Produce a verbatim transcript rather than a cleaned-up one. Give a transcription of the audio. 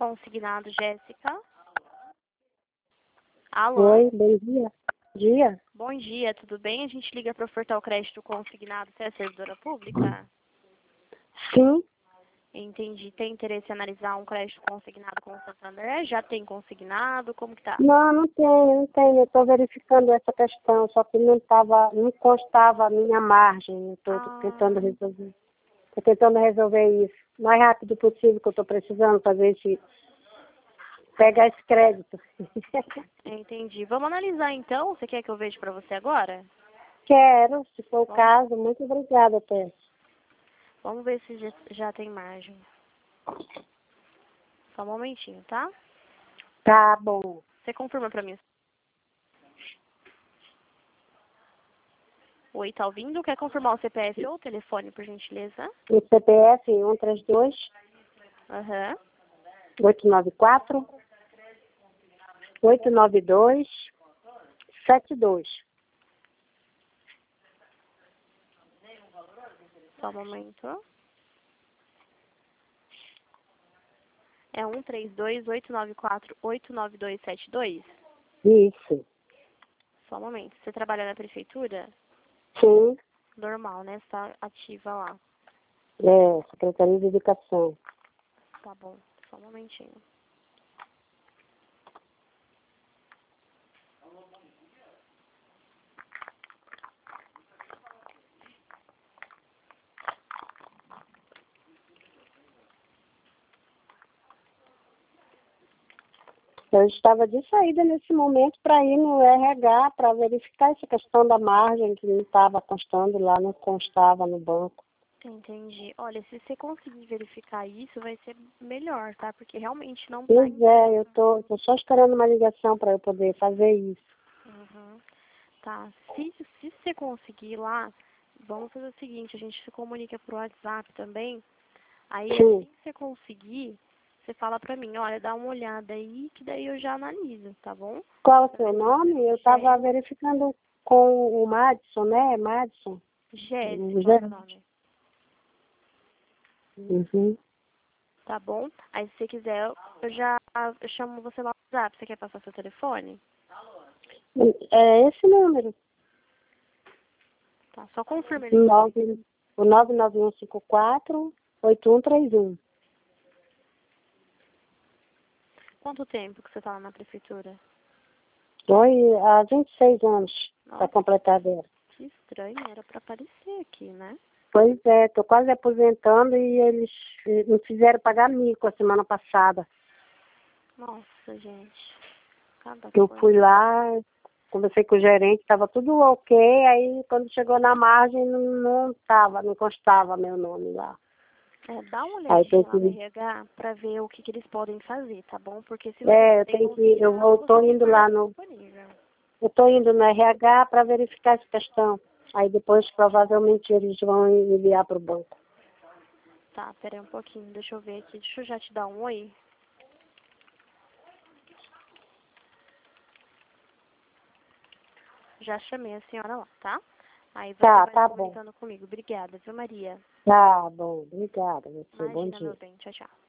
Consignado, Jéssica. Alô? Oi, bom dia. Dia? Bom dia, tudo bem? A gente liga para ofertar o crédito consignado. Você é servidora pública? Sim. Entendi. Tem interesse em analisar um crédito consignado com o Santander? Já tem consignado? Como que tá? Não, não tenho, não tenho. Eu estou verificando essa questão, só que não tava, não constava a minha margem. Eu estou Ah, tentando resolver. Estou tentando resolver isso. O mais rápido possível que eu estou precisando fazer esse. Pegar esse crédito. entendi. Vamos analisar então? Você quer que eu veja para você agora? Quero, se for o Bom. caso. Muito obrigada, Tess. Vamos ver se já, já tem margem. Só um momentinho, tá? Tá bom. Você confirma para mim? Oi, tá ouvindo? Quer confirmar o C P F ou o telefone, por gentileza? O C P F um três dois, Aham. oito nove quatro, oito nove dois, sete dois. Só um momento. É um três dois, oito nove quatro, oito nove dois sete dois? Isso. Só um momento. Você trabalha na prefeitura? Sim. Normal, né? Você tá ativa lá. É, Secretaria de Educação. Tá bom. Só um momentinho. Eu estava de saída nesse momento para ir no R H para verificar essa questão da margem que não estava constando lá, não constava no banco. Entendi. Olha, se você conseguir verificar isso, vai ser melhor, tá? Porque realmente não tá Pois é, eu entrando. tô, tô só esperando uma ligação para eu poder fazer isso. Uhum. Tá. Se, se você conseguir lá, vamos fazer o seguinte, a gente se comunica por WhatsApp também. Aí assim Sim. que você conseguir, você fala pra mim, olha, dá uma olhada aí, que daí eu já analiso, tá bom? Qual é o Pra seu ver se nome? Eu você... estava verificando com o Madison, né? Madison. Jéssica, O é o meu Zé- nome. Uhum. Tá bom? Aí se você quiser, eu já eu chamo você lá no WhatsApp. Você quer passar seu telefone? É esse número. Tá, só confirma ele. Nove, o nove nove um cinco quatro, oito um três um. Quanto tempo que você tá lá na prefeitura? Foi há vinte e seis anos para Nossa, completar dela. que estranho, era pra aparecer aqui, né? Pois é, estou quase aposentando e eles eh, me fizeram pagar mico a semana passada. Nossa, gente, cada Eu coisa. fui lá, conversei com o gerente, estava tudo ok, aí quando chegou na margem não estava, não constava meu nome lá. É, dá uma Aí olhadinha tem lá no que, R H pra ver o que, que eles podem fazer, tá bom? Porque se você é, eu tem tenho que, eu consignado, vou, você tô tem indo margem lá no, disponível. eu tô indo no R H para verificar essa questão. Aí depois provavelmente eles vão enviar para o banco. Tá, pera aí um pouquinho, deixa eu ver aqui. Deixa eu já te dar um oi. Já chamei a senhora lá, tá? Aí você Tá, vai se tá bom. comunicando comigo. Obrigada, viu, Maria? Tá bom, obrigada, você, bom Imagina, dia. meu bem. Tchau, tchau.